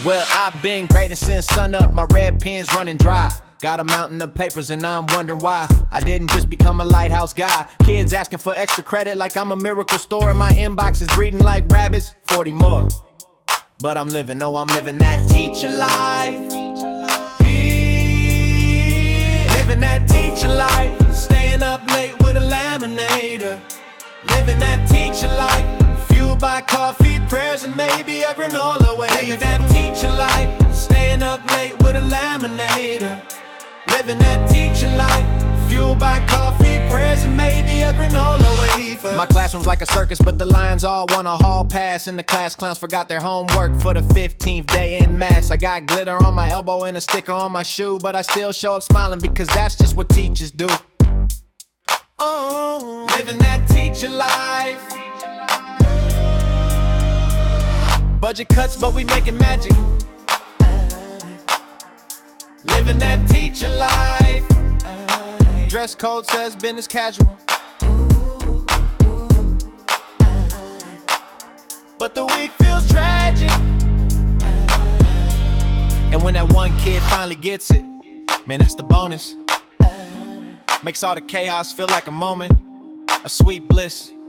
Well, I've been grading since sun up, my red pen's running dry. Got a mountain of papers and I'm wondering why I didn't just become a lighthouse guy. Kids asking for extra credit like I'm a miracle store, and my inbox is breeding like rabbits, 40 more. But I'm living, oh I'm living that teacher life. Living that teacher life. Staying up late with a laminator. Living that teacher life. Fueled by coffee, prayers, and maybe a granola wave. Living that teacher life. Staying up late with a laminator. Living that teacher life. Fueled by coffee, prayers, and maybe a granola wafer. My classroom's like a circus, but the lions all want a hall pass. And the class clowns forgot their homework for the 15th day in mass. I got glitter on my elbow and a sticker on my shoe, but I still show up smiling because that's just what teachers do. Oh, living that teacher life. Budget cuts, but we making magic. Living that teacher life. Dress code says business casual, but the week feels tragic. And when that one kid finally gets it, man, that's the bonus. Makes all the chaos feel like a moment, a sweet bliss.